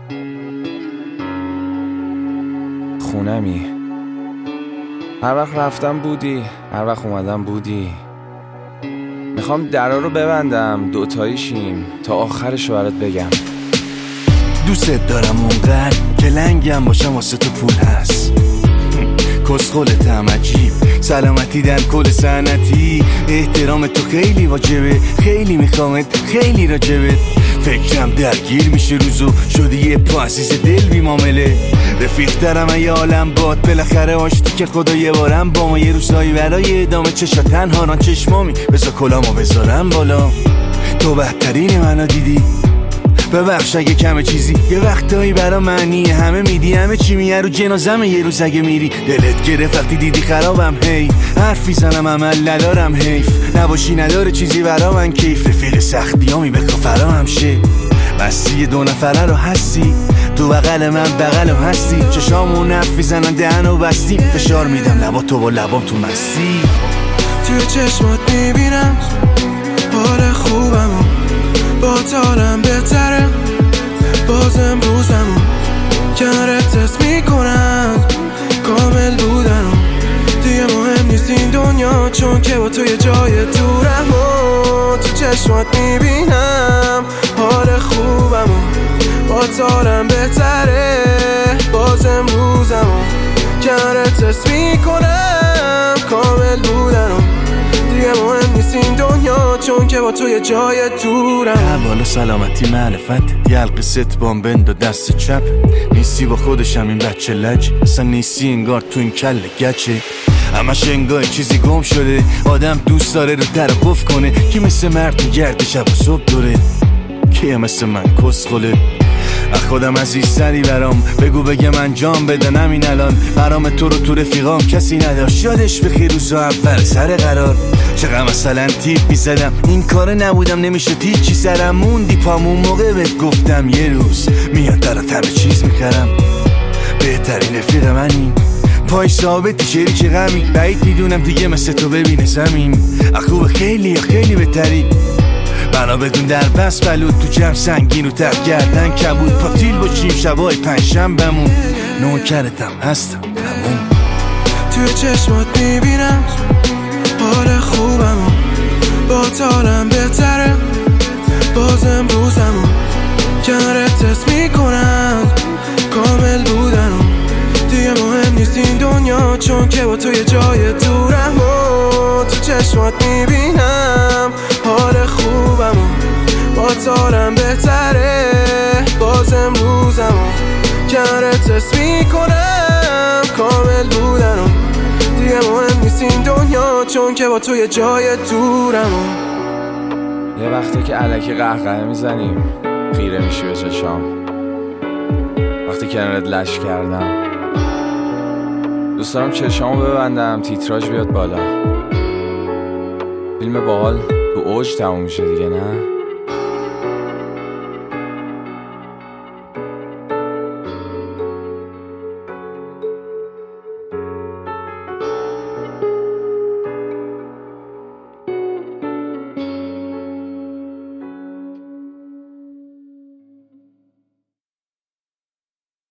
خونمی، هر وقت رفتم بودی، هر وقت اومدم بودی. میخوام درا رو ببندم دوتایی شیم تا آخرش رو برات بگم. دوست دارم اونقدر که لنگم باشم واسه تو پول هست. کسخلتم عجیب، سلامتی در کل سنتی. احترام تو خیلی واجبه، خیلی میخوامت، خیلی راجبت. فکرم درگیر میشه روزو، شدی یه پا عزیز دل بی معامله. رفیق دارم یه عالم باد، بالاخره آشتی که خدا یه بارم با ما. یه روزایی برای ادامه چشا تنها ران چشمامی، بذار کلامو بذارم بالا. تو بهترین منو دیدی، ببخش اگه کمه چیزی. یه وقتایی برا معنی همه میدی، همه چی میه رو جنازمه. یه روز اگه میری دلت گرفت وقتی دیدی خرابم. هی حرفی زنم عمل ندارم، حیف نباشی نداره چیزی برا من کیف. رفیق سختیامی بخوا فرا همشه، بسی دو نفره رو هستی. تو بغل من بغلو هستی، چشامون حرف میزنن دهنو بستی. فشار میدم لبا تو با لبام تو مستی. توی چشمات میبینم حال خوبمو، با تالم بهتره باز امروزمو. کنارت تست میکنم کامل بودنو، دیگه مهم نیست این دنیا چون که با تو یه جای دورم. و تو چشمات میبینم حال خوبمو، با تالم بهتره باز امروزمو. کنارت تست میکنم کامل بودنو، دیگه مهم نیست این دنیا چون که با تو یه جای دورم. احوال سلامتی معرفت، یلق ست بام بند و دست چپ. نیستی با خودشم این بچه لج، اصلا نیستی انگار تو این کل گچه. همش انگار چیزی گم شده، آدم دوست داره رو در قف کنه. کی مثل مرد میگرده شب و صبح دوره، کی مثل من کسخله. خودم عزیزتری برام، بگو بگم انجام بدن همین الان. برام تو رو تو رفیقام کسی نداشت، یادش بخیر روزا اول سر قرار. چقدر مثلا تیپ میزدم این کار نبودم، نمیشه تیچی سرم موندی پامون. موقع بهت گفتم یه روز میاد درات همه چیز میکردم. بهترین رفیق منی، پای ثابتی شریک غمی. بعید میدونم دیگه مثل تو ببینه زمین. خوب خیلی خیلی بهتری، بنا بدون در بس بلود. تو جمع سنگین و تق گردن کبود، پاتیل باشیم شبای پنجشنبه‌مون. نوکرتم هستم تموم. توی چشمات میبینم حال خوبمو، با تالم بهتره باز امروزمو. کنارت تست میکنم کامل بودنو، دیگه مهم نیست این دنیا چون که با تو یه جای دورم. و تو چشمات میبینم حال خوبمو، با تالم بهتره باز امروزمو. کنارت تست میکنم کامل بودنو، دیگه مهم نیست این دنیا چون که با تو یه جای دورمو. یه وقتی که الکی قهقه میزنیم خیره میشی به چشام، وقتی کنارت لش کردم. دوست دارم چشامو ببندم تیتراژ بیاد بالا، فیلم باحال تو اوج تموم میشه دیگه نه؟